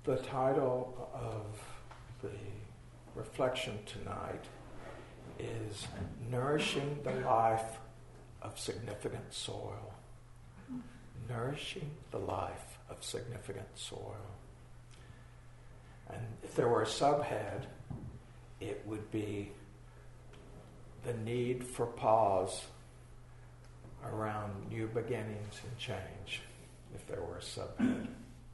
The title of the reflection tonight is Nourishing the Life of Significant Soil. Nourishing the life of significant soil. And if there were a subhead, it would be the need for pause around new beginnings and change, if there were a subhead.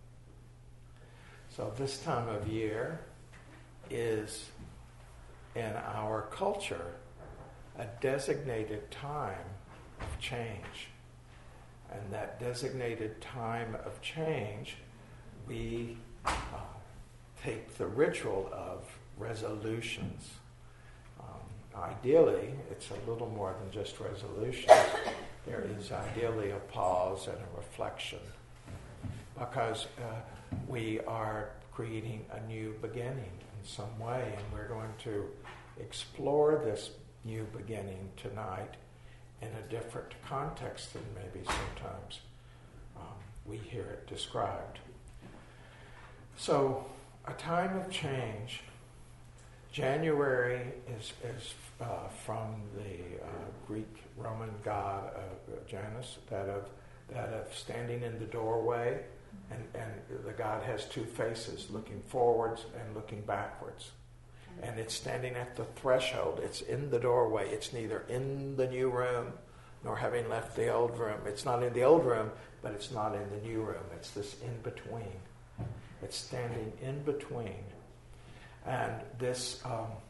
So this time of year is, in our culture, a designated time of change. And that designated time of change, we take the ritual of resolutions. Ideally, it's a little more than just resolutions. There is ideally a pause and a reflection, because we are creating a new beginning in some way, and we're going to explore this new beginning tonight in a different context than maybe sometimes we hear it described. So, a time of change. January is from the Greek Roman god Janus, that of standing in the doorway, and the god has two faces, looking forwards and looking backwards. And it's standing at the threshold. It's in the doorway. It's neither in the new room nor having left the old room. It's not in the old room, but it's not in the new room. It's this in-between. It's standing in between. And this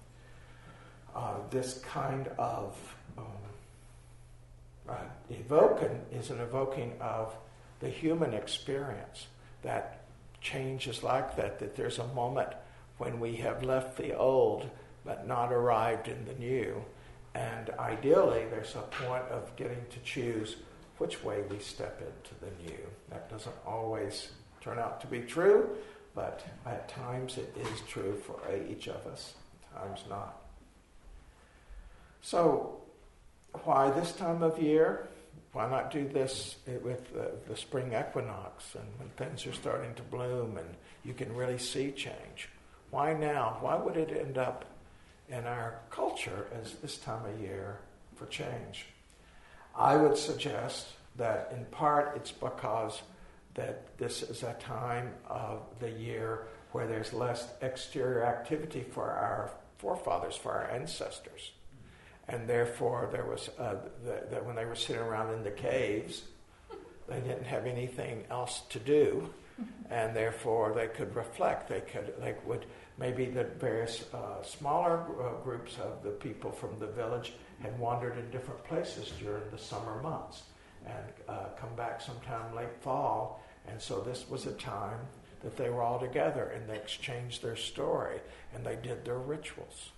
this kind of evoking of the human experience, that change is like that there's a moment when we have left the old but not arrived in the new. And ideally, there's a point of getting to choose which way we step into the new. That doesn't always turn out to be true, but at times it is true for each of us, at times not. So, why this time of year? Why not do this with the spring equinox, and when things are starting to bloom and you can really see change? Why now? Why would it end up in our culture as this time of year for change? I would suggest that in part it's because that this is a time of the year where there's less exterior activity for our forefathers, for our ancestors. And therefore there was, that when they were sitting around in the caves, they didn't have anything else to do. And therefore they could reflect. Maybe the various smaller groups of the people from the village had wandered in different places during the summer months and come back sometime late fall. And so this was a time that they were all together and they exchanged their story and they did their rituals.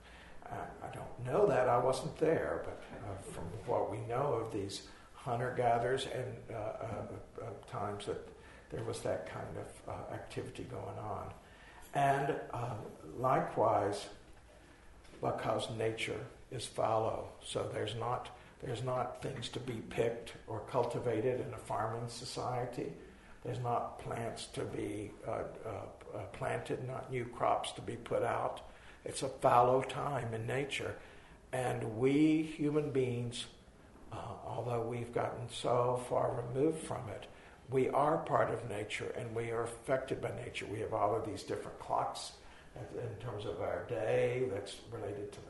I don't know that, I wasn't there, but from what we know of these hunter-gatherers and times that there was that kind of activity going on. And likewise, because nature is fallow, so there's not things to be picked or cultivated in a farming society. There's not plants to be planted, not new crops to be put out. It's a fallow time in nature. And we human beings, although we've gotten so far removed from it, we are part of nature and we are affected by nature. We have all of these different clocks in terms of our day that's related to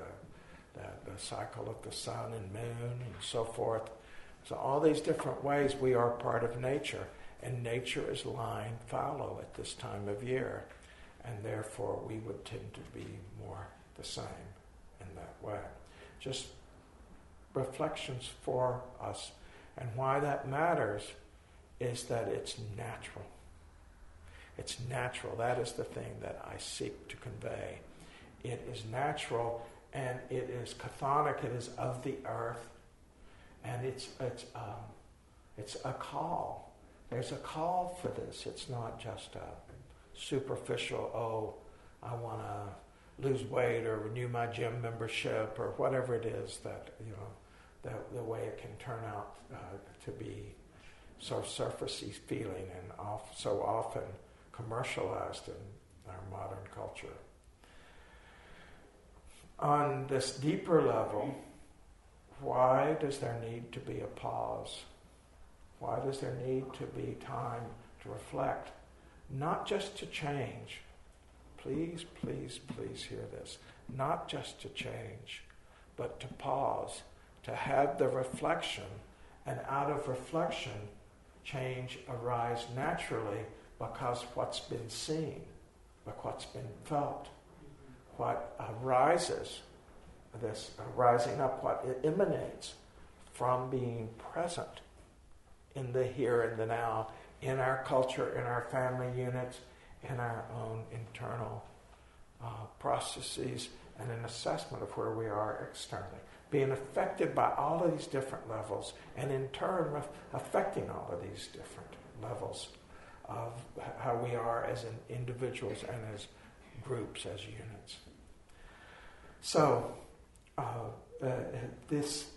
the cycle of the sun and moon and so forth. So all these different ways we are part of nature, and nature is lying fallow at this time of year, and therefore we would tend to be more the same in that way. Just reflections for us. And why that matters is that it's natural. It's natural. That is the thing that I seek to convey. It is natural, and it is chthonic. It is of the earth, and it's a call. There's a call for this. It's not just a superficial, I want to lose weight or renew my gym membership or whatever it is that, the way it can turn out to be so surfacey feeling and so often commercialized in our modern culture. On this deeper level, why does there need to be a pause? Why does there need to be time to reflect? Not just to change. Please, please, please hear this. Not just to change, but to pause, to have the reflection, and out of reflection, change arise naturally because what's been seen, because what's been felt, what arises, this rising up, what emanates from being present in the here and the now, in our culture, in our family units, in our own internal processes, and an assessment of where we are externally. Being affected by all of these different levels, and in turn affecting all of these different levels of how we are as individuals and as groups, as units. So, this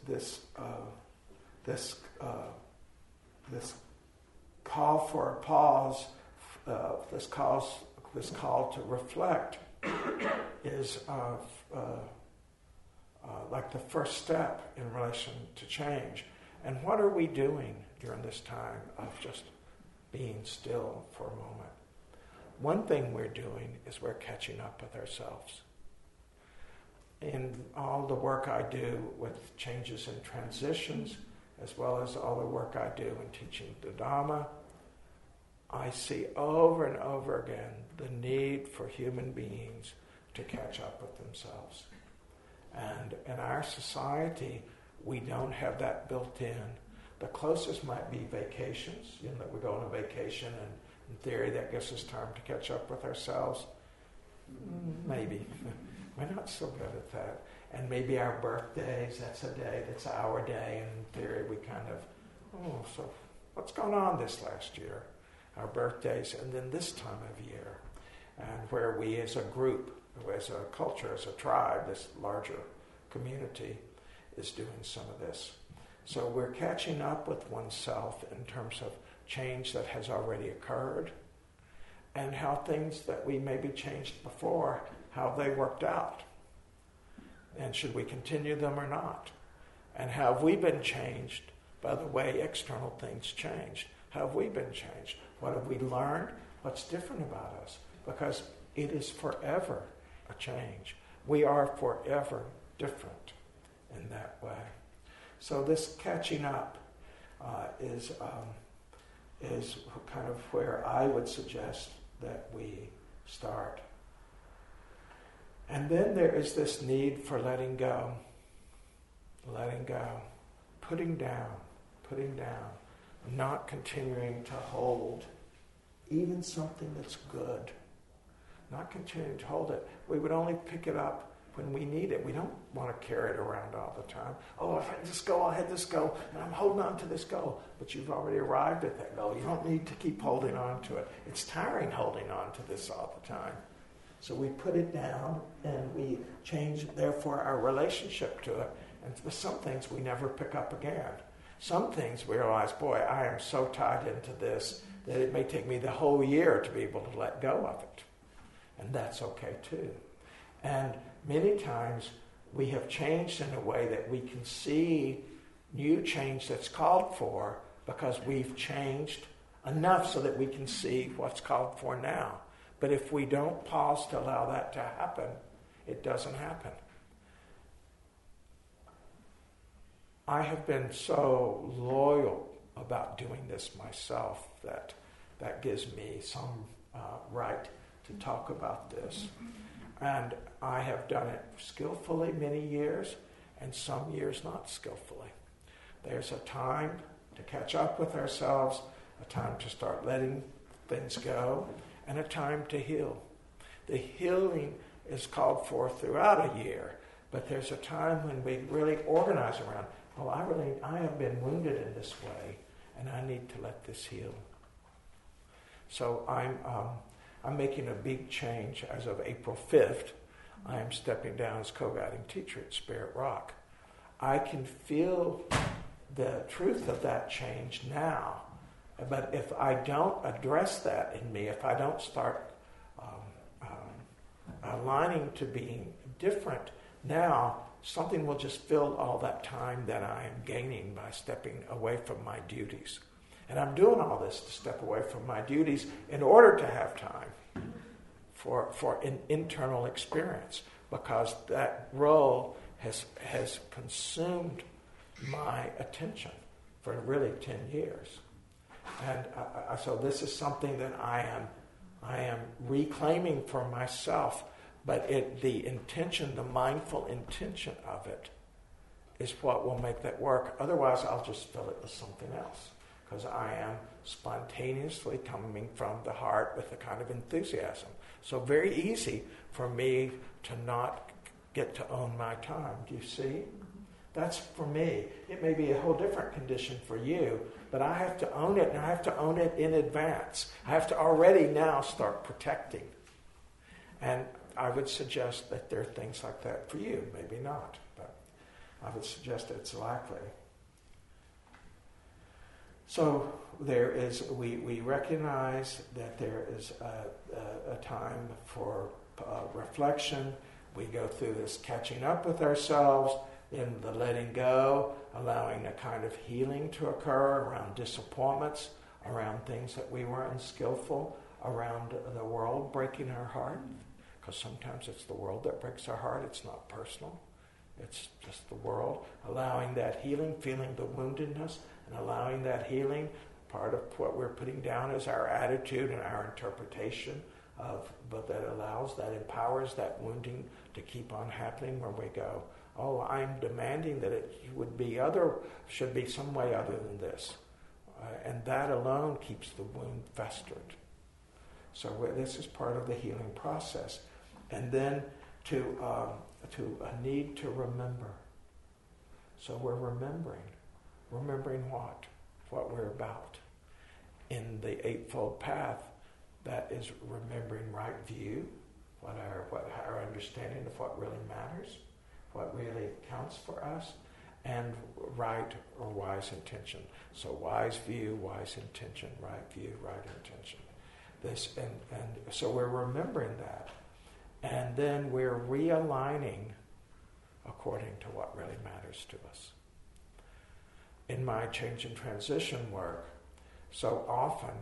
call for a pause, this call to reflect, is like the first step in relation to change. And what are we doing during this time of just being still for a moment? One thing we're doing is we're catching up with ourselves. In all the work I do with changes and transitions, as well as all the work I do in teaching the Dhamma, I see over and over again the need for human beings to catch up with themselves. And in our society, we don't have that built in. The closest might be vacations, that we go on a vacation and in theory that gives us time to catch up with ourselves. Maybe. We're not so good at that. And maybe our birthdays, that's a day, that's our day, and in theory we kind of, so what's going on this last year? Our birthdays, and then this time of year, and where we as a group, as a culture, as a tribe, this larger community is doing some of this. So we're catching up with oneself in terms of change that has already occurred and how things that we maybe changed before, how they worked out. And should we continue them or not? And how have we been changed by the way external things changed? How have we been changed? What have we learned? What's different about us? Because it is forever a change. We are forever different in that way. So this catching up is kind of where I would suggest that we start. And then there is this need for letting go, putting down, not continuing to hold even something that's good, not continuing to hold it. We would only pick it up when we need it. We don't want to carry it around all the time. Oh, if I just go, I'll have this goal, and I'm holding on to this goal. But you've already arrived at that goal. You don't need to keep holding on to it. It's tiring holding on to this all the time. So we put it down, and we change, therefore, our relationship to it. And with some things, we never pick up again. Some things we realize, boy, I am so tied into this that it may take me the whole year to be able to let go of it. And that's okay, too. And many times, we have changed in a way that we can see new change that's called for because we've changed enough so that we can see what's called for now. But if we don't pause to allow that to happen, it doesn't happen. I have been so loyal about doing this myself that gives me some right to talk about this. And I have done it skillfully many years, and some years not skillfully. There's a time to catch up with ourselves, a time to start letting things go, and a time to heal. The healing is called for throughout a year, but there's a time when we really organize around, I have been wounded in this way, and I need to let this heal. So I'm making a big change as of April 5th. I am stepping down as co-guiding teacher at Spirit Rock. I can feel the truth of that change now But if I don't address that in me, if I don't start aligning to being different, now something will just fill all that time that I am gaining by stepping away from my duties. And I'm doing all this to step away from my duties in order to have time for an internal experience, because that role has consumed my attention for really 10 years. And so this is something that I am reclaiming for myself, but the intention, the mindful intention of it is what will make that work. Otherwise, I'll just fill it with something else, because I am spontaneously coming from the heart with a kind of enthusiasm. So very easy for me to not get to own my time. Do you see? That's for me. It may be a whole different condition for you, but I have to own it, and I have to own it in advance. I have to already now start protecting. And I would suggest that there are things like that for you. Maybe not, but I would suggest it's likely. So there is, we recognize that there is a time for reflection. We go through this catching up with ourselves, in the letting go, allowing a kind of healing to occur around disappointments, around things that we were unskillful, around the world breaking our heart. Because sometimes it's the world that breaks our heart. It's not personal. It's just the world. Allowing that healing, feeling the woundedness, and allowing that healing. Part of what we're putting down is our attitude and our interpretation of, but that allows, that empowers that wounding to keep on happening, where we go, oh, I'm demanding that it should be some way other than this. And that alone keeps the wound festered. So this is part of the healing process. And then to a need to remember. So we're remembering. Remembering what? What we're about. In the Eightfold Path, that is remembering right view, what our understanding of what really matters, what really counts for us, and right or wise intention. So wise view, wise intention, right view, right intention. This and so we're remembering that. And then we're realigning according to what really matters to us. In my change and transition work, so often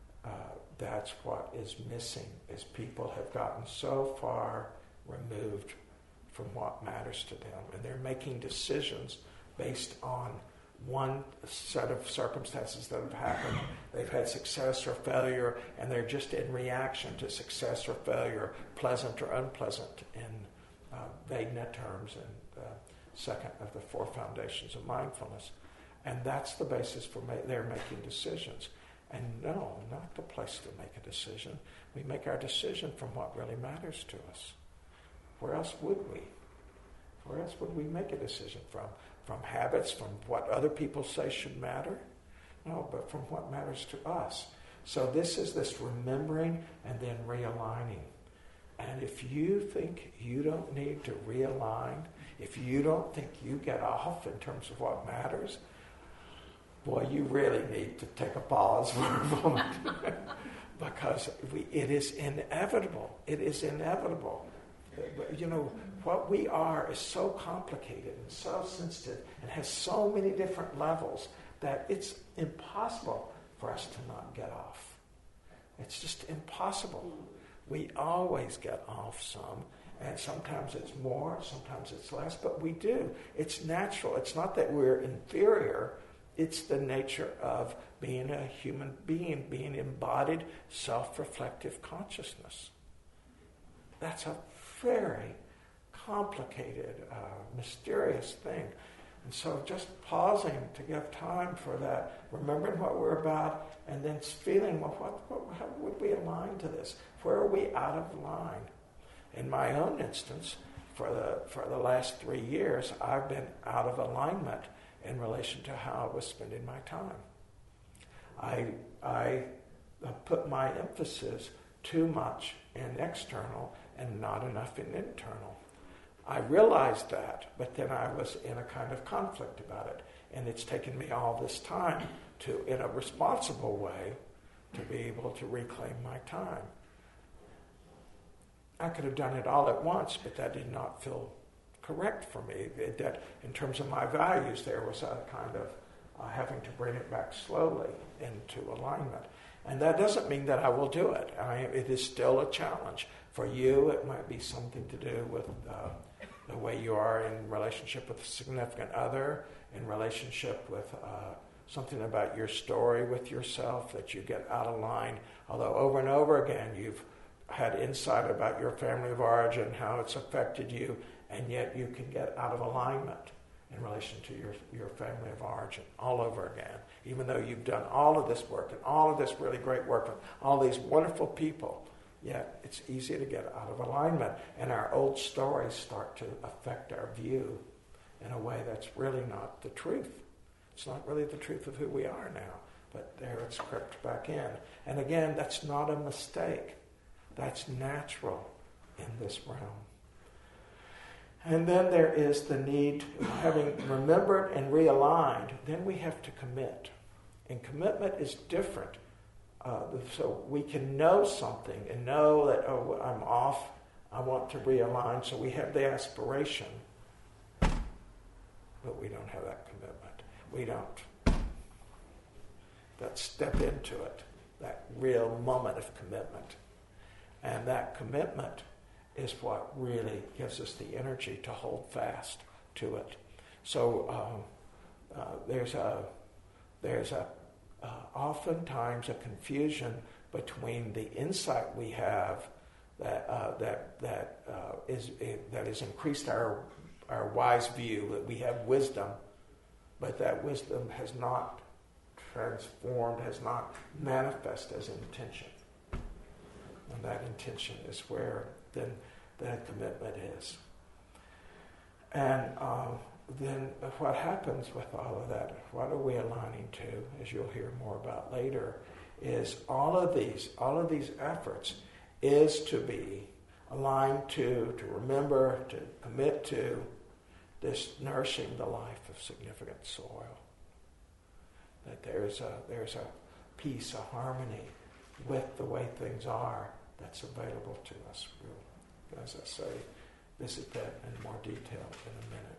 that's what is missing, is people have gotten so far removed from what matters to them, and they're making decisions based on one set of circumstances that have happened. They've had success or failure, and they're just in reaction to success or failure, pleasant or unpleasant, in Vedana terms, and second of the four foundations of mindfulness. And that's the basis for their making decisions. And no, not the place to make a decision. We make our decision from what really matters to us. Where else would we? Where else would we make a decision from? From habits, from what other people say should matter? No, but from what matters to us. So this is this remembering and then realigning. And if you think you don't need to realign, if you don't think you get off in terms of what matters, boy, you really need to take a pause for a moment. Because it is inevitable. It is inevitable. You know, what we are is so complicated and so sensitive and has so many different levels that it's impossible for us to not get off. It's just impossible. We always get off some, and sometimes it's more, sometimes it's less, but we do. It's natural. It's not that we're inferior. It's the nature of being a human being, being embodied, self-reflective consciousness. That's a very complicated, mysterious thing. And so just pausing to give time for that, remembering what we're about, and then feeling, well, how would we align to this? Where are we out of line? In my own instance, for the last 3 years, I've been out of alignment in relation to how I was spending my time. I put my emphasis too much in external and not enough in internal. I realized that, but then I was in a kind of conflict about it. And it's taken me all this time to, in a responsible way, to be able to reclaim my time. I could have done it all at once, but that did not feel correct for me. That in terms of my values, there was a kind of having to bring it back slowly into alignment. And that doesn't mean that I will do it. It is still a challenge. For you, it might be something to do with the way you are in relationship with a significant other, in relationship with something about your story with yourself that you get out of line. Although over and over again you've had insight about your family of origin, how it's affected you, and yet you can get out of alignment in relation to your family of origin all over again. Even though you've done all of this work and all of this really great work with all these wonderful people, yet it's easy to get out of alignment. And our old stories start to affect our view in a way that's really not the truth. It's not really the truth of who we are now, but there it's crept back in. And again, that's not a mistake. That's natural in this realm. And then there is the need, having remembered and realigned, then we have to commit. And commitment is different. So we can know something and know that, oh, I'm off, I want to realign. So we have the aspiration, but we don't have that commitment. We don't step into it, that real moment of commitment. And that commitment is what really gives us the energy to hold fast to it. So there's oftentimes a confusion between the insight we have that has increased our wise view, that we have wisdom, but that wisdom has not transformed, has not manifested as intention. And that intention is where then that commitment is. And then what happens with all of that, what are we aligning to, as you'll hear more about later, is all of these efforts is to be aligned to remember, to commit to this nourishing the life of significant soil. That there's a peace, a harmony with the way things are that's available to us. We'll, as I say, visit that in more detail in a minute.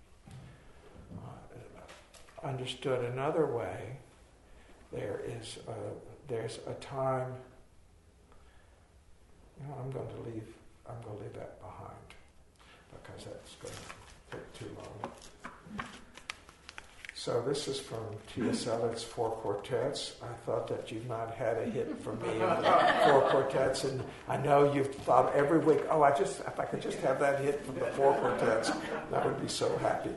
Understood another way, there's a time. I'm going to leave that behind because that's going to take too long. So this is from T.S. Eliot's Four Quartets. I thought that you might have had a hit from me in the Four Quartets, and I know you've thought every week, if I could just have that hit from the Four Quartets, I would be so happy.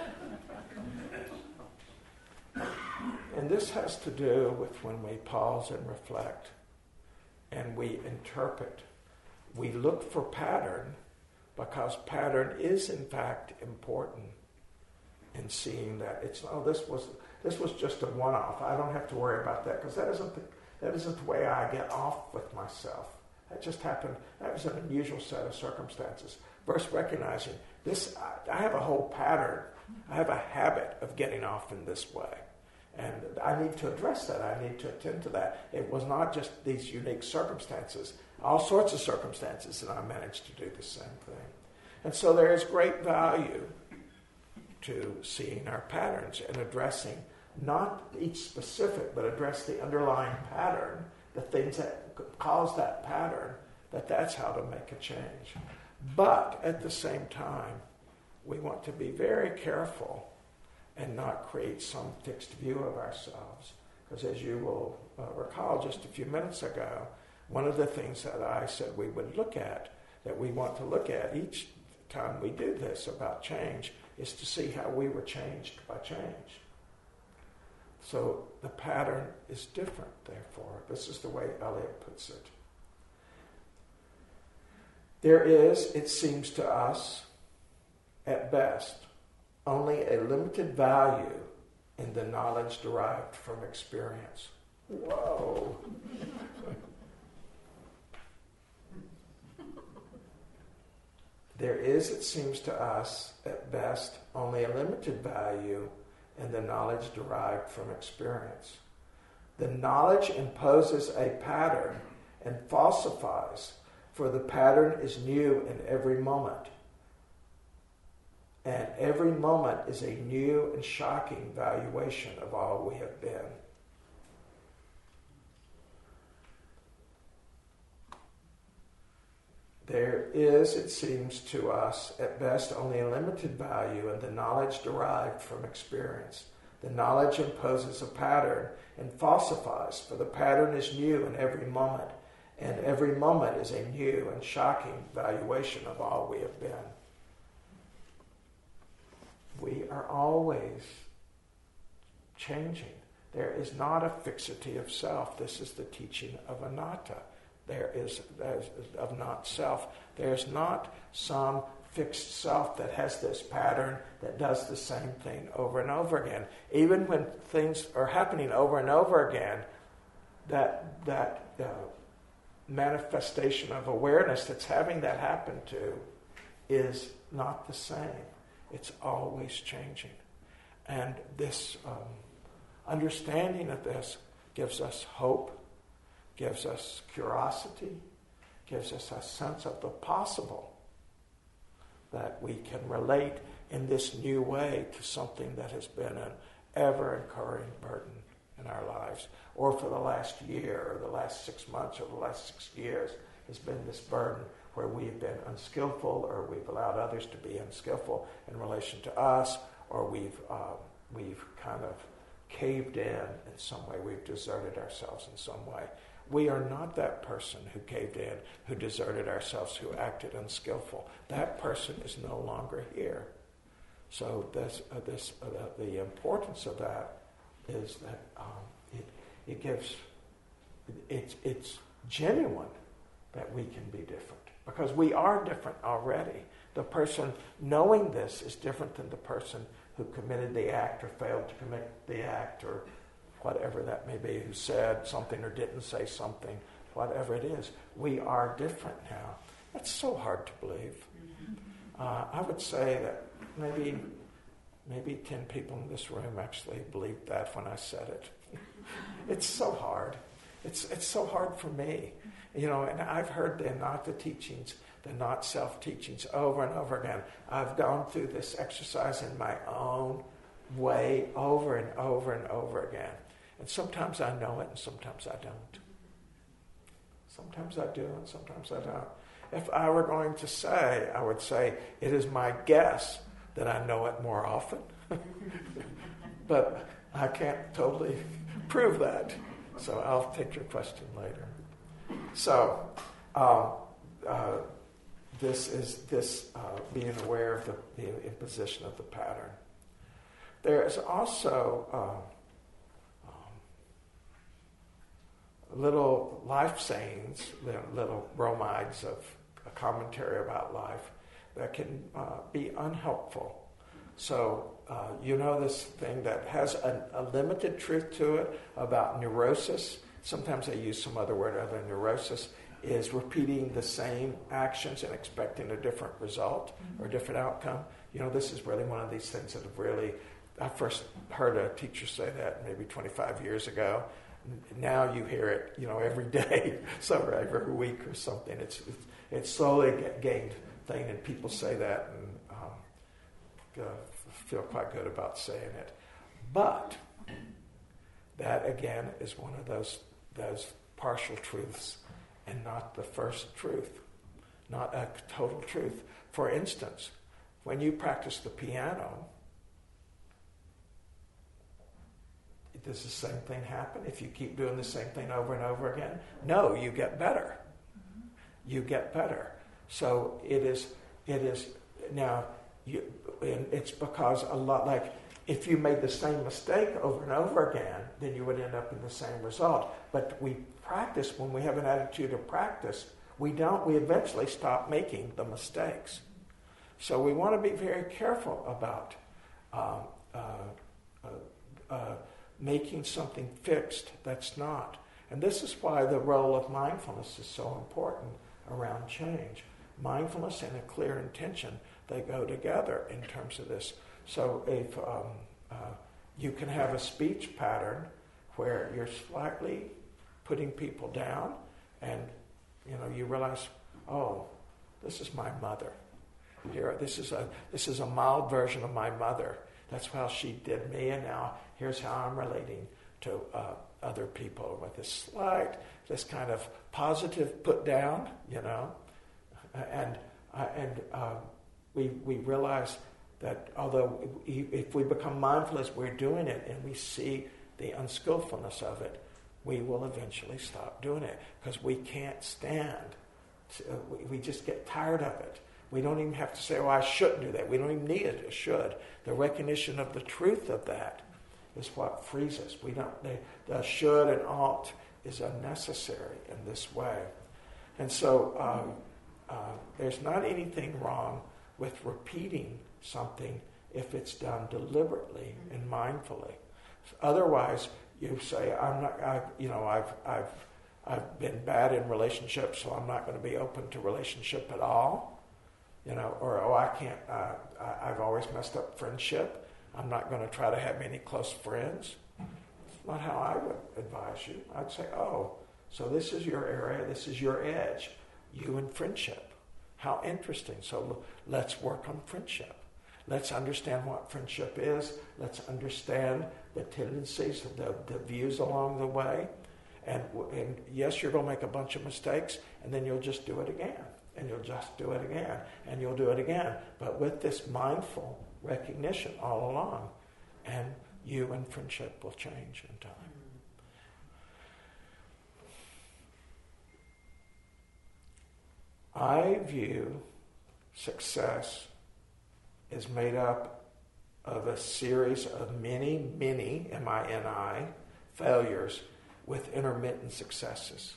And this has to do with when we pause and reflect and we interpret. We look for pattern because pattern is in fact important in seeing that this was just a one-off. I don't have to worry about that because that isn't the way I get off with myself. That just happened. That was an unusual set of circumstances. First recognizing this, I have a whole pattern. I have a habit of getting off in this way. And I need to address that. I need to attend to that. It was not just these unique circumstances, all sorts of circumstances that I managed to do the same thing. And so there is great value to seeing our patterns and addressing not each specific, but address the underlying pattern, the things that cause that pattern, that's how to make a change. But at the same time, we want to be very careful and not create some fixed view of ourselves. Because as you will recall just a few minutes ago, one of the things that I said we would look at, that we want to look at each time we do this about change, is to see how we were changed by change. So the pattern is different, therefore. This is the way Eliot puts it. There is, it seems to us, at best, only a limited value in the knowledge derived from experience. Whoa! There is, it seems to us, at best, only a limited value and the knowledge derived from experience. The knowledge imposes a pattern and falsifies, for the pattern is new in every moment. And every moment is a new and shocking valuation of all we have been. There is, it seems to us, at best only a limited value in the knowledge derived from experience. The knowledge imposes a pattern and falsifies, for the pattern is new in every moment, and every moment is a new and shocking valuation of all we have been. We are always changing. There is not a fixity of self. This is the teaching of anatta. There is of not self. There's not some fixed self that has this pattern that does the same thing over and over again. Even when things are happening over and over again, that manifestation of awareness that's having that happen to is not the same. It's always changing. And this understanding of this gives us hope, gives us curiosity, gives us a sense of the possible, that we can relate in this new way to something that has been an ever-incurring burden in our lives, or for the last year, or the last 6 months, or the last 6 years has been this burden where we've been unskillful, or we've allowed others to be unskillful in relation to us, or we've kind of caved in some way, we've deserted ourselves in some way. We are not that person who caved in, who deserted ourselves, who acted unskillful. That person is no longer here. So the importance of that is that it's genuine that we can be different, because we are different already. The person knowing this is different than the person who committed the act or failed to commit the act, or whatever that may be, who said something or didn't say something, whatever it is. We are different now. That's so hard to believe. I would say that maybe 10 people in this room actually believed that when I said it. It's so hard. It's so hard for me. And I've heard the anatta teachings, the not self teachings over and over again. I've gone through this exercise in my own way over and over and over again. And sometimes I know it and sometimes I don't. Sometimes I do and sometimes I don't. If I were going to say, I would say it is my guess that I know it more often. But I can't totally prove that. So I'll take your question later. So this is being aware of the imposition of the pattern. There is also little life sayings, little bromides of a commentary about life that can be unhelpful. So this thing that has a limited truth to it about neurosis. Sometimes I use some other word other than neurosis, is repeating the same actions and expecting a different result or a different outcome. This is really one of these things that have really, I first heard a teacher say that maybe 25 years ago. Now you hear it, every day, so every week or something. It's slowly gained thing, and people say that and feel quite good about saying it. But that again is one of those partial truths, and not the first truth, not a total truth. For instance, when you practice the piano, does the same thing happen if you keep doing the same thing over and over again? No, you get better. You get better. So it is now. And it's because a lot, like if you made the same mistake over and over again, then you would end up in the same result. But we practice, when we have an attitude of practice, we eventually stop making the mistakes. So we want to be very careful about making something fixed that's not. And this is why the role of mindfulness is so important around change. Mindfulness and a clear intention, they go together in terms of this. So You can have a speech pattern where you're slightly putting people down, and you realize, oh, this is my mother. Here, this is a mild version of my mother. That's how she did me, and now here's how I'm relating to other people with this kind of positive put down, and we realize that although if we become mindful as we're doing it and we see the unskillfulness of it, we will eventually stop doing it because we can't stand. We just get tired of it. We don't even have to say, I shouldn't do that. We don't even need it, a should. The recognition of the truth of that is what frees us. The should and ought is unnecessary in this way. And so there's not anything wrong with repeating something if it's done deliberately and mindfully. Otherwise, you say, I've been bad in relationships, so I'm not going to be open to relationship at all. I can't, I've always messed up friendship. I'm not going to try to have any close friends. It's not how I would advise you. I'd say, so this is your area, this is your edge, you and friendship. How interesting. So let's work on friendship. Let's understand what friendship is. Let's understand the tendencies, the views along the way. And yes, you're going to make a bunch of mistakes, and then you'll just do it again. And you'll just do it again, and you'll do it again. But with this mindful recognition all along, and you and friendship will change in time. I view success is made up of a series of many, M-I-N-I, failures with intermittent successes.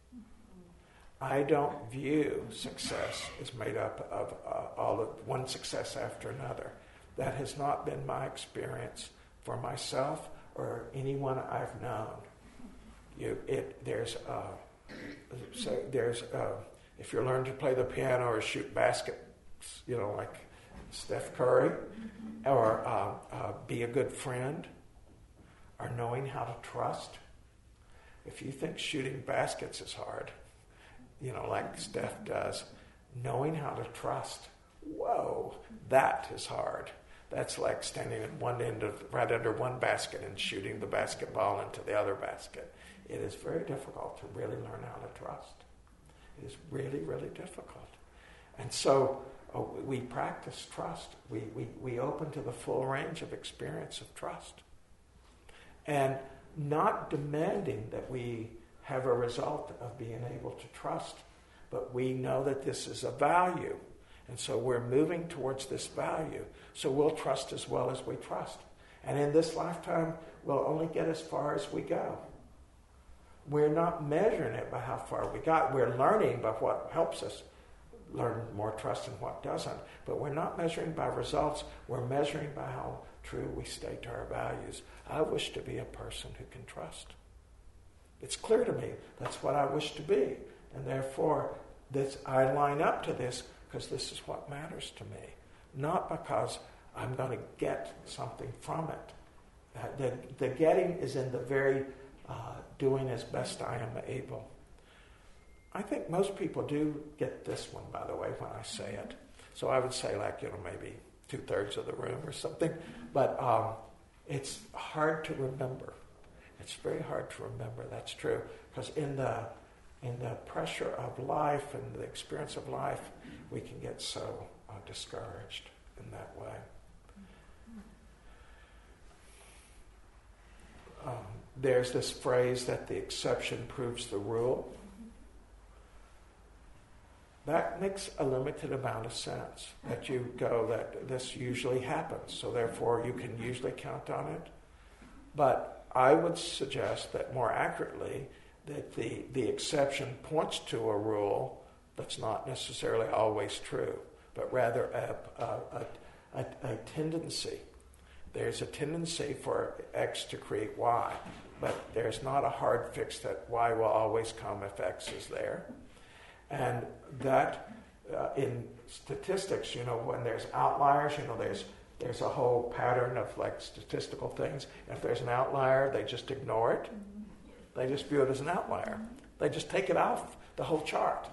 I don't view success as made up of all of one success after another. That has not been my experience for myself or anyone I've known. If you learn to play the piano or shoot baskets, like Steph Curry, or be a good friend, or knowing how to trust. If you think shooting baskets is hard, like Steph does, knowing how to trust, whoa, that is hard. That's like standing at one end of, right under one basket and shooting the basketball into the other basket. It is very difficult to really learn how to trust. It is really, really difficult. And so we practice trust. We open to the full range of experience of trust. And not demanding that we have a result of being able to trust, but we know that this is a value. And so we're moving towards this value. So we'll trust as well as we trust. And in this lifetime, we'll only get as far as we go. We're not measuring it by how far we got. We're learning by what helps us learn more trust and what doesn't. But we're not measuring by results. We're measuring by how true we stay to our values. I wish to be a person who can trust. It's clear to me that's what I wish to be. And therefore, I line up to this because this is what matters to me. Not because I'm going to get something from it. The getting is in the very doing as best I am able. I think most people do get this one, by the way, when I say it. So I would say maybe 2/3 of the room or something. But it's hard to remember. It's very hard to remember, that's true. Because in the pressure of life and the experience of life, we can get so discouraged in that way. There's this phrase that the exception proves the rule. That makes a limited amount of sense, that you go that this usually happens, so therefore you can usually count on it. But I would suggest that more accurately, that the exception points to a rule that's not necessarily always true, but rather a tendency. There's a tendency for X to create Y, but there's not a hard fix that Y will always come if X is there. And that in statistics, when there's outliers, there's a whole pattern of like statistical things. If there's an outlier, they just ignore it. They just view it as an outlier. They just take it off the whole chart.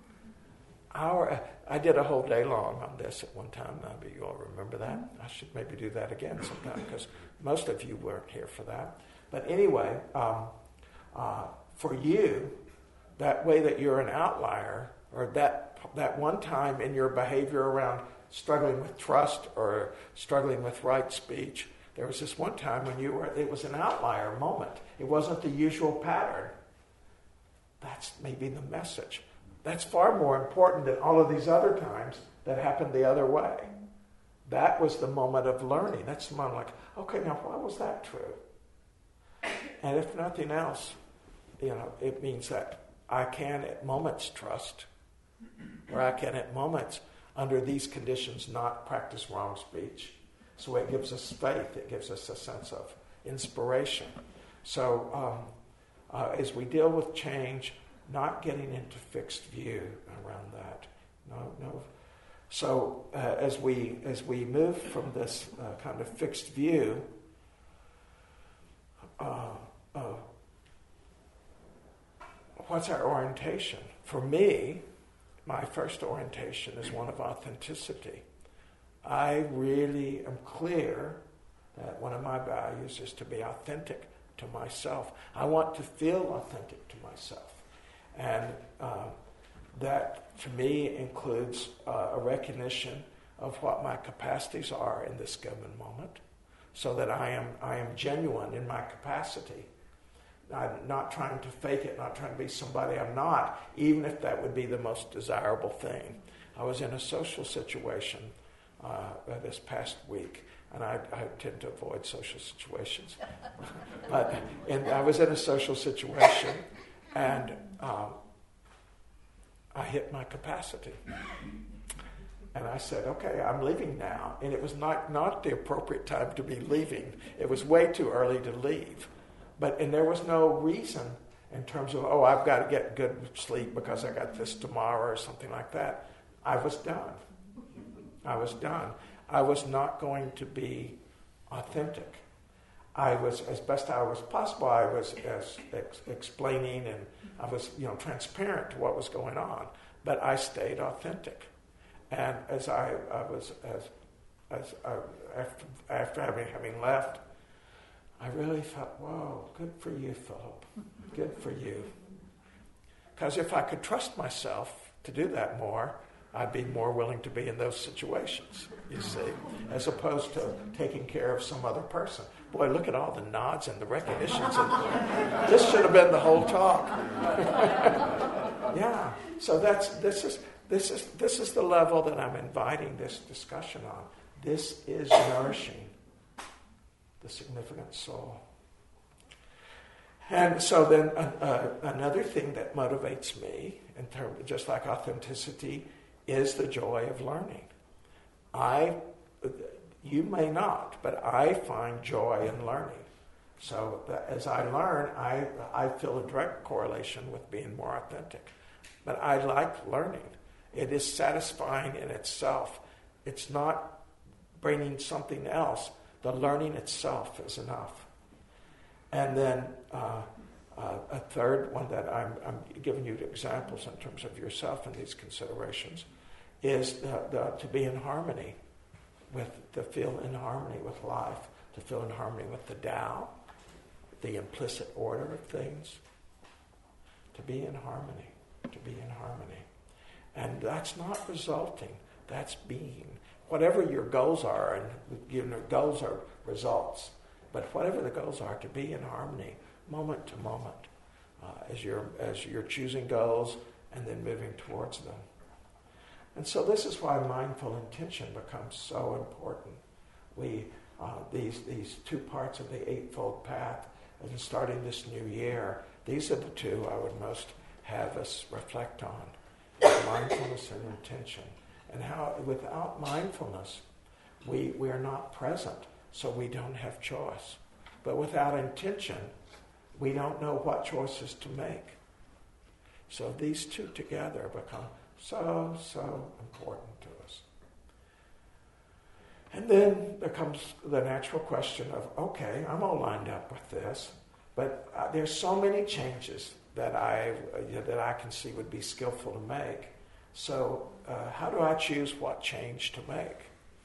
I did a whole day long on this at one time. Maybe you all remember that. I should maybe do that again sometime because most of you weren't here for that. But anyway, for you, that way that you're an outlier, or that one time in your behavior around struggling with trust or struggling with right speech, there was this one time when it was an outlier moment. It wasn't the usual pattern. That's maybe the message. That's far more important than all of these other times that happened the other way. That was the moment of learning. That's the moment like, okay, now why was that true? And if nothing else, it means that I can at moments trust, or I can at moments under these conditions not practice wrong speech. So it gives us faith. It gives us a sense of inspiration. So as we deal with change, not getting into fixed view around that. No. So as we move from this kind of fixed view, what's our orientation? For me, my first orientation is one of authenticity. I really am clear that one of my values is to be authentic to myself. I want to feel authentic to myself. And that, to me, includes a recognition of what my capacities are in this given moment, so that I am genuine in my capacity. I'm not trying to fake it, not trying to be somebody I'm not, even if that would be the most desirable thing. I was in a social situation this past week, and I tend to avoid social situations. But I was in a social situation, and I hit my capacity. And I said, okay, I'm leaving now. And it was not the appropriate time to be leaving. It was way too early to leave. And there was no reason in terms of, I've got to get good sleep because I got this tomorrow or something like that. I was done. I was not going to be authentic. I was, as best I was possible, I was explaining, and I was, transparent to what was going on. But I stayed authentic. And after having left, I really thought, whoa, good for you, Philip. Good for you. Because if I could trust myself to do that more, I'd be more willing to be in those situations, you see, as opposed to taking care of some other person. Boy, look at all the nods and the recognitions. This should have been the whole talk. Yeah. So this is the level that I'm inviting this discussion on. This is nourishing the significant soul. And so then another thing that motivates me, in terms of just like authenticity, is the joy of learning. You may not, but I find joy in learning. So as I learn, I feel a direct correlation with being more authentic. But I like learning. It is satisfying in itself. It's not bringing something else. The learning itself is enough. And then a third one that I'm giving you examples in terms of yourself in these considerations is to be in harmony to feel in harmony with life, to feel in harmony with the Tao, the implicit order of things, to be in harmony. And that's not resulting, that's being. Whatever your goals are, and goals are results, but whatever the goals are, to be in harmony, moment to moment, as you're choosing goals and then moving towards them. And so this is why mindful intention becomes so important. These two parts of the Eightfold Path, and starting this new year, these are the two I would most have us reflect on: mindfulness and intention. And how without mindfulness, we are not present, so we don't have choice. But without intention, we don't know what choices to make. So these two together become so important to us. And then there comes the natural question of, okay, I'm all lined up with this, but there's so many changes that I can see would be skillful to make. So how do I choose what change to make?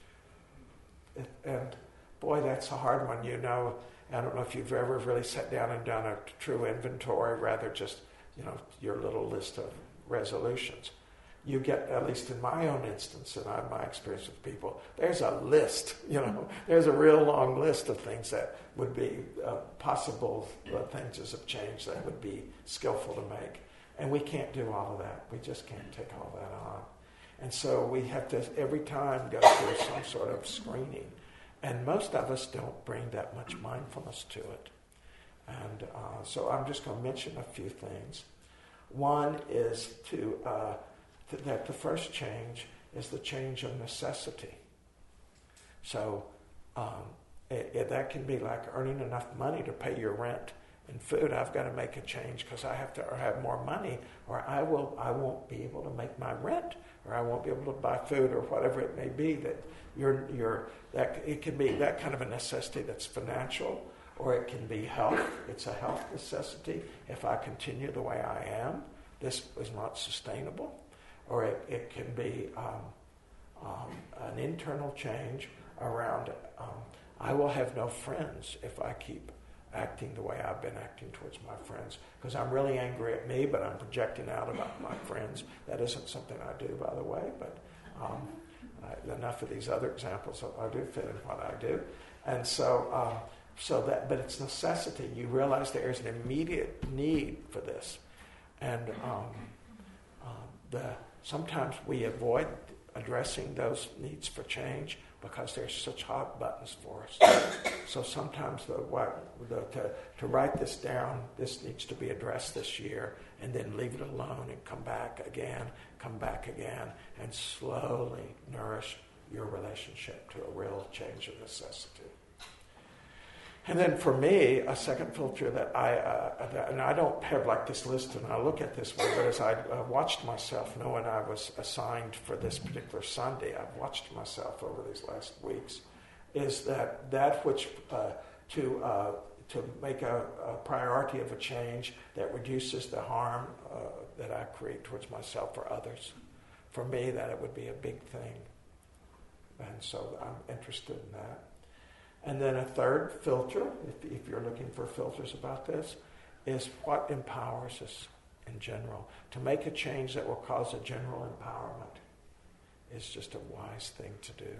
And boy, that's a hard one. I don't know if you've ever really sat down and done a true inventory, rather just your little list of resolutions. You get, at least in my own instance, and my experience with people, there's a list, there's a real long list of things that would be possible things of change that would be skillful to make. And we can't do all of that. We just can't take all that on. And so we have to, every time, go through some sort of screening. And most of us don't bring that much mindfulness to it. And so I'm just going to mention a few things. One is that the first change is the change of necessity. So that can be like earning enough money to pay your rent and food. I've got to make a change because I have to have more money, or I won't be able to make my rent, or I won't be able to buy food, or whatever it may be. That it can be that kind of a necessity that's financial, or it can be health. It's a health necessity. If I continue the way I am, this is not sustainable. Or it can be an internal change around I will have no friends if I keep acting the way I've been acting towards my friends, because I'm really angry at me, but I'm projecting out about my friends. That isn't something I do, by the way, but enough of these other examples, I do fit in what I do. And but it's necessity. You realize there is an immediate need for this. And sometimes we avoid addressing those needs for change because they're such hot buttons for us. So sometimes to write this down, this needs to be addressed this year, and then leave it alone and come back again, and slowly nourish your relationship to a real change of necessity. And then for me, a second filter that and I don't have like this list and I look at this way, but as I watched myself, knowing I was assigned for this particular Sunday, I've watched myself over these last weeks, is that which to make a priority of a change that reduces the harm that I create towards myself or others. For me, that it would be a big thing. And so I'm interested in that. And then a third filter, if you're looking for filters about this, is what empowers us in general. To make a change that will cause a general empowerment is just a wise thing to do.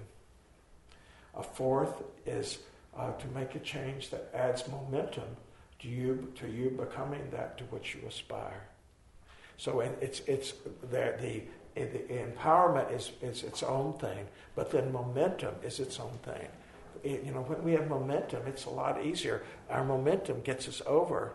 A fourth is to make a change that adds momentum to you becoming that to which you aspire. So it's the empowerment is its own thing, but then momentum is its own thing. When we have momentum, it's a lot easier. Our momentum gets us over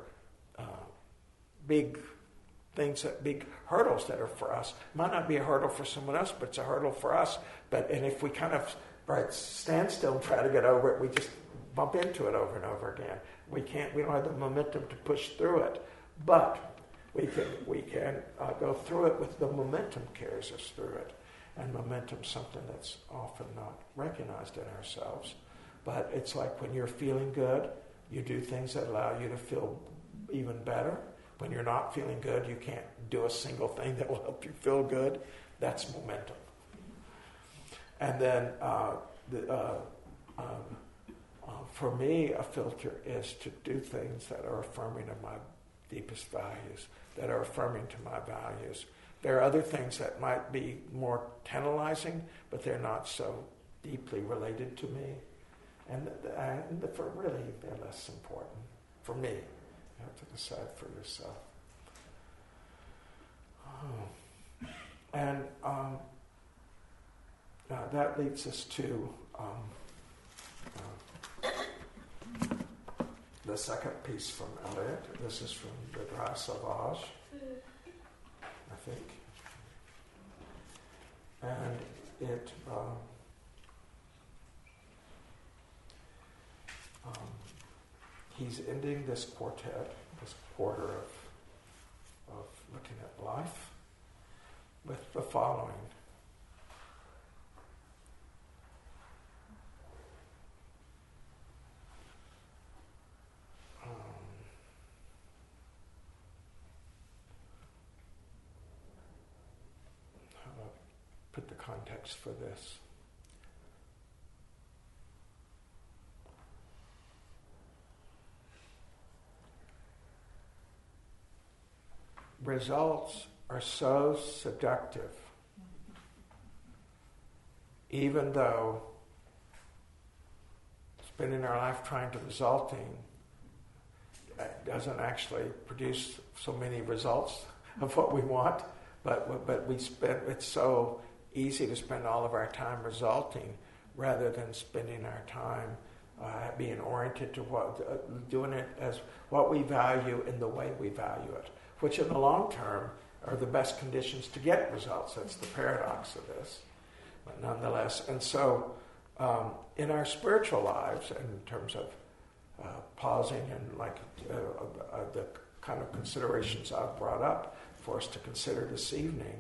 big things, big hurdles that are for us. It might not be a hurdle for someone else, but it's a hurdle for us. And if we kind of stand still and try to get over it, we just bump into it over and over again. We don't have the momentum to push through it, but we can go through it with the momentum carries us through it. And momentum's something that's often not recognized in ourselves. But it's like when you're feeling good, you do things that allow you to feel even better. When you're not feeling good, you can't do a single thing that will help you feel good. That's momentum. And then for me, a filter is to do things that are affirming of my deepest values, that are affirming to my values. There are other things that might be more tantalizing, but they're not so deeply related to me. And for really, they're less important for me. You have to decide for yourself. And that leads us to the second piece from Eliot. This is from Le Droit Sauvage, I think. And it he's ending this quartet, this quarter of looking at life, with the following. put the context for this. Results are so seductive, even though spending our life trying to resulting doesn't actually produce so many results of what we want, but we spend, it's so easy to spend all of our time resulting rather than spending our time being oriented to what, doing it as what we value in the way we value it, which in the long term are the best conditions to get results. That's the paradox of this, but nonetheless. And so in our spiritual lives, in terms of pausing and the kind of considerations I've brought up for us to consider this evening,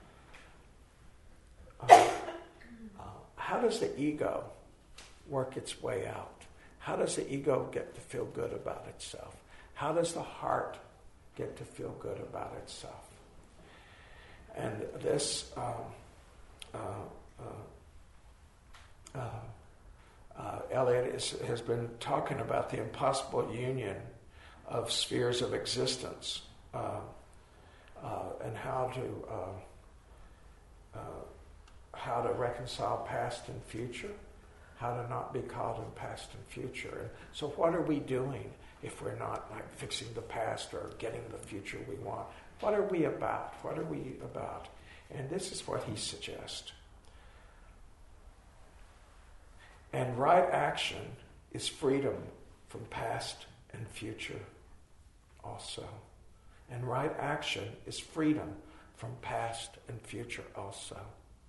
how does the ego work its way out? How does the ego get to feel good about itself? How does the heart get to feel good about itself? And this Eliot has been talking about the impossible union of spheres of existence and how to reconcile past and future, how to not be caught in past and future. And so what are we doing if we're not like fixing the past or getting the future we want? What are we about? What are we about? And this is what he suggests. And right action is freedom from past and future also. And right action is freedom from past and future also.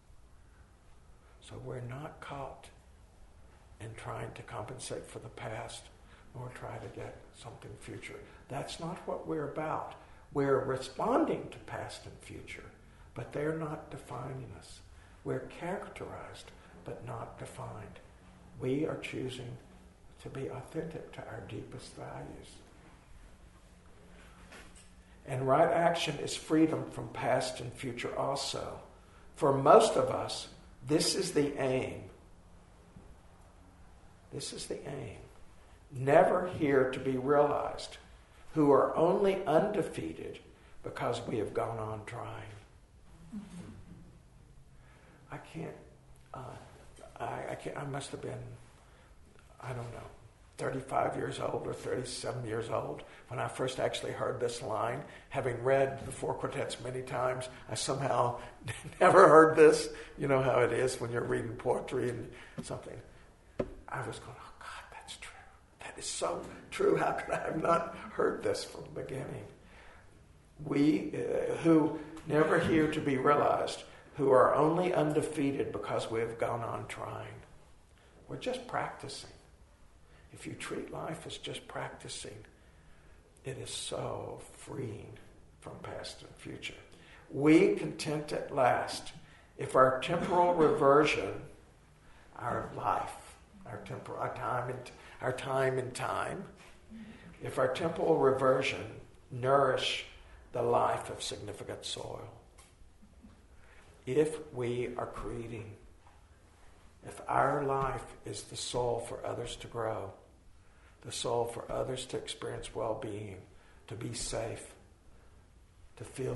So we're not caught in trying to compensate for the past nor try to get something future. That's not what we're about. We're responding to past and future, but they're not defining us. We're characterized, but not defined. We are choosing to be authentic to our deepest values. And right action is freedom from past and future also. For most of us, this is the aim. This is the aim. Never here to be realized, who are only undefeated because we have gone on trying. I can't, I must have been, I don't know, 35 years old or 37 years old when I first actually heard this line. Having read the Four Quartets many times, I somehow never heard this. You know how it is when you're reading poetry and something. I was going, oh God, that's true. That is so true. How could I have not heard this from the beginning? We who never here to be realized, who are only undefeated because we have gone on trying. We're just practicing. If you treat life as just practicing, it is so freeing from past and future. We content at last if our temporal reversion, our life, our time in time, if our temporal reversion nourish the life of significant soil. If we are creating, if our life is the soul for others to grow, the soul for others to experience well-being, to be safe, to feel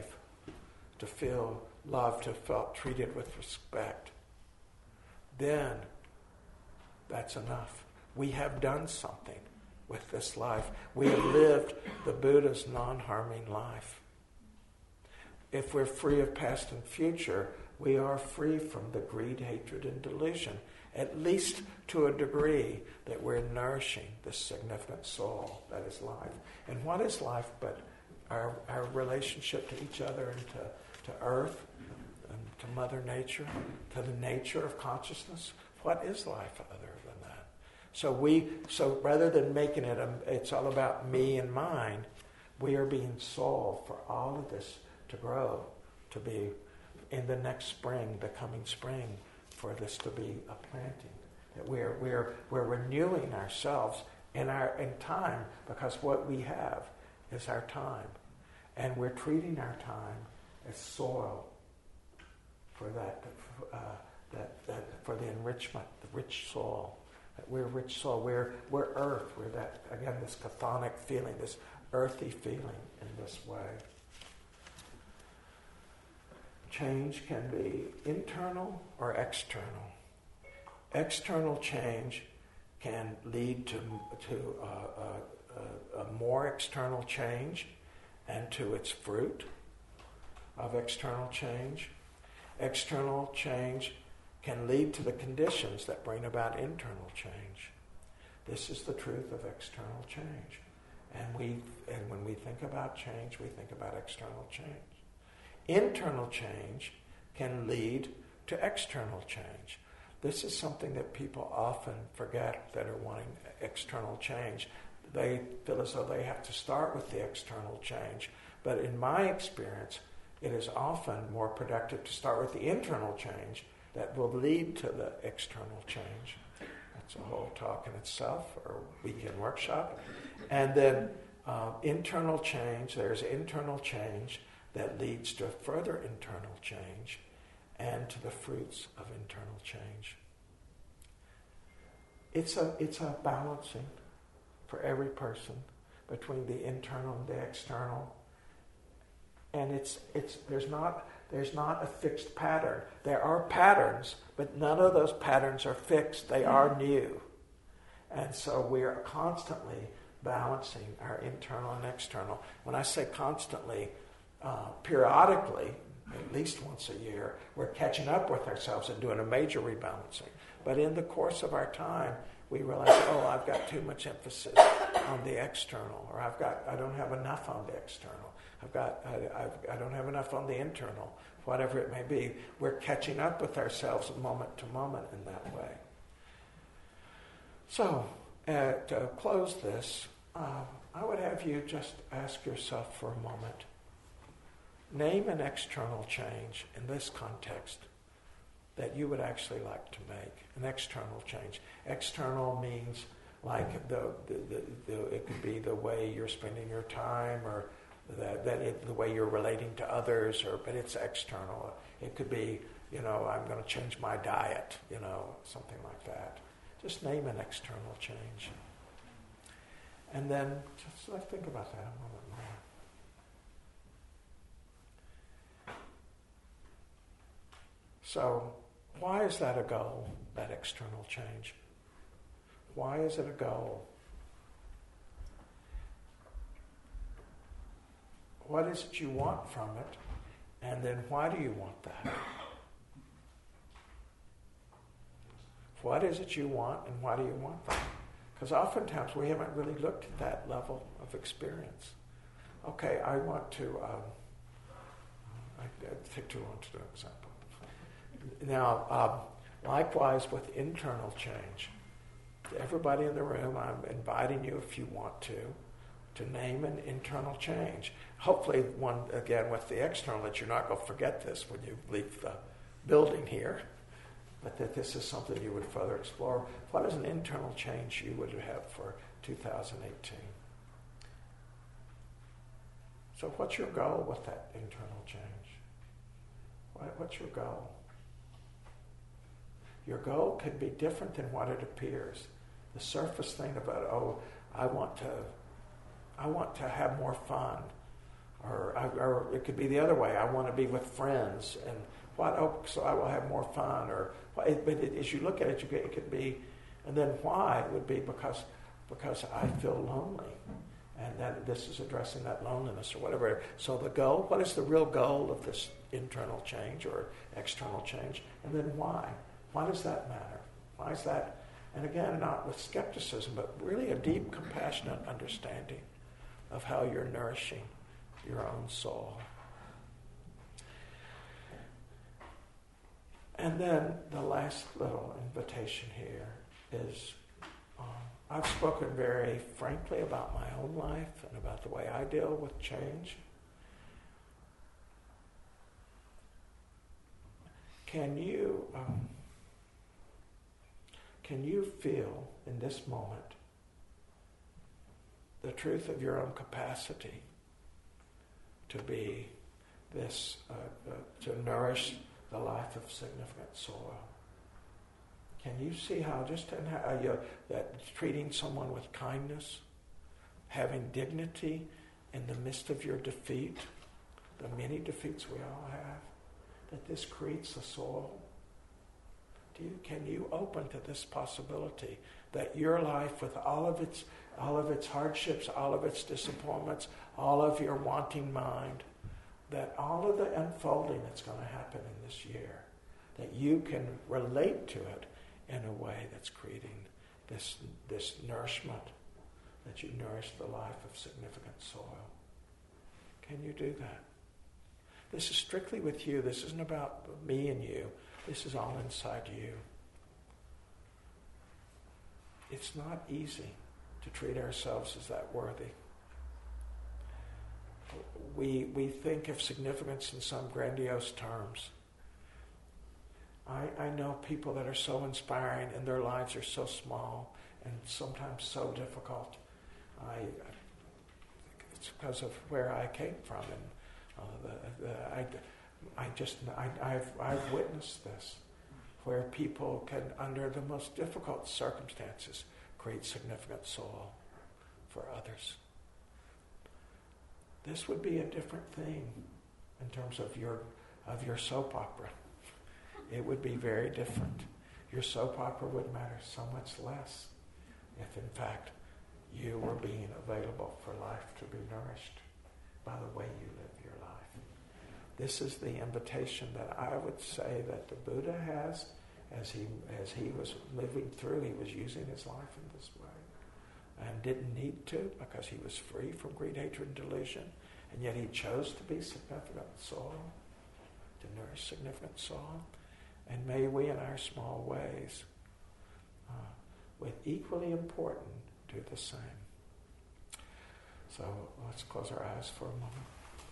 loved, to feel treated with respect, then that's enough. We have done something with this life. We have lived the Buddha's non-harming life. If we're free of past and future, we are free from the greed, hatred, and delusion, at least to a degree that we're nourishing this significant soul that is life. And what is life but our relationship to each other and to earth, and to Mother Nature, to the nature of consciousness? What is life other than that? So rather than making it, it's all about me and mine, we are being soul for all of this to grow, to be in the next spring, the coming spring, for this to be a planting. That we're renewing ourselves in time, because what we have is our time. And we're treating our time as soil for that for the enrichment, the rich soil. We're rich soil. We're earth. We're that, again, this chthonic feeling, this earthy feeling in this way. Change can be internal or external. External change can lead to a more external change and to its fruit of external change. External change can lead to the conditions that bring about internal change. This is the truth of external change. And when we think about change, we think about external change. Internal change can lead to external change. This is something that people often forget that are wanting external change. They feel as though they have to start with the external change. But in my experience, it is often more productive to start with the internal change that will lead to the external change. That's a whole talk in itself, or weekend workshop. And then internal change, there's internal change that leads to further internal change and to the fruits of internal change. It's a balancing for every person between the internal and the external. And there's not a fixed pattern. There are patterns, but none of those patterns are fixed. They are new. And so we are constantly balancing our internal and external. When I say constantly, periodically, at least once a year, we're catching up with ourselves and doing a major rebalancing. But in the course of our time, we realize, I've got too much emphasis on the external, or I don't have enough on the external. I don't have enough on the internal, whatever it may be. We're catching up with ourselves moment to moment in that way. So, to close this, I would have you just ask yourself for a moment. Name an external change in this context that you would actually like to make. An external change. External means like it could be the way you're spending your time, or the way you're relating to others, but it's external. It could be, I'm going to change my diet, something like that. Just name an external change. And then just think about that a moment more. So, why is that a goal, that external change? Why is it a goal? What is it you want from it? And then why do you want that? What is it you want and why do you want that? Because oftentimes we haven't really looked at that level of experience. Okay, I want to, I take too long to do an example. Now, likewise with internal change. Everybody in the room, I'm inviting you, if you want to name an internal change. Hopefully one, again, with the external, that you're not going to forget this when you leave the building here, but that this is something you would further explore. What is an internal change you would have for 2018? So what's your goal with that internal change? What's your goal? Your goal could be different than what it appears. The surface thing about, I want to have more fun. Or it could be the other way. I want to be with friends. And so I will have more fun. But as you look at it, it could be, and then why would be because I feel lonely. And that this is addressing that loneliness or whatever. So the goal, what is the real goal of this internal change or external change? And then why? Why does that matter? Why is that? And again, not with skepticism, but really a deep, compassionate understanding of how you're nourishing your own soul. And then the last little invitation here is, I've spoken very frankly about my own life and about the way I deal with change. Can you feel in this moment the truth of your own capacity to be this, to nourish the life of significant soil. Can you see how just in how that treating someone with kindness, having dignity in the midst of your defeat, the many defeats we all have, that this creates a soil? Can you open to this possibility that your life, with all of its hardships, all of its disappointments, all of your wanting mind, that all of the unfolding that's going to happen in this year, that you can relate to it in a way that's creating this nourishment, that you nourish the life of significant soil? Can you do that? This is strictly with you. This isn't about me and you. This is all inside you. It's not easy to treat ourselves as that worthy. We think of significance in some grandiose terms. I know people that are so inspiring and their lives are so small and sometimes so difficult. It's because of where I came from, and I've witnessed this, where people can, under the most difficult circumstances, create significant soil for others. This would be a different thing in terms of your soap opera. It would be very different. Your soap opera would matter so much less if, in fact, you were being available for life to be nourished by the way you live your life. This is the invitation that I would say that the Buddha has as he was moving through. He was using his life in this way and didn't need to, because he was free from greed, hatred, and delusion, and yet he chose to be significant soil, to nourish significant soil. And may we, in our small ways, with equally important, do the same. So let's close our eyes for a moment.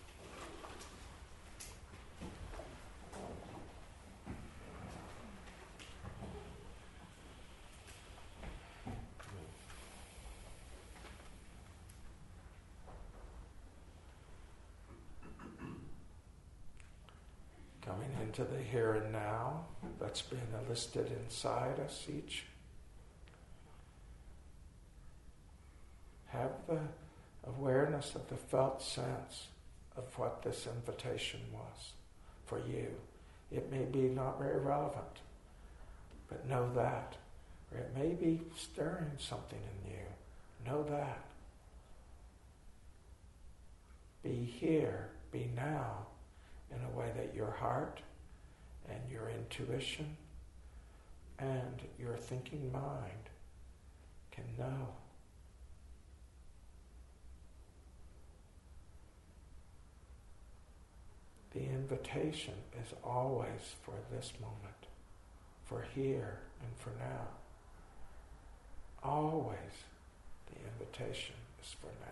Coming into the here and now that's been enlisted inside us each. Have the awareness of the felt sense of what this invitation was for you. It may be not very relevant, but know that. Or it may be stirring something in you. Know that. Be here, be now, in a way that your heart and your intuition and your thinking mind can know. The invitation is always for this moment, for here and for now. Always the invitation is for now.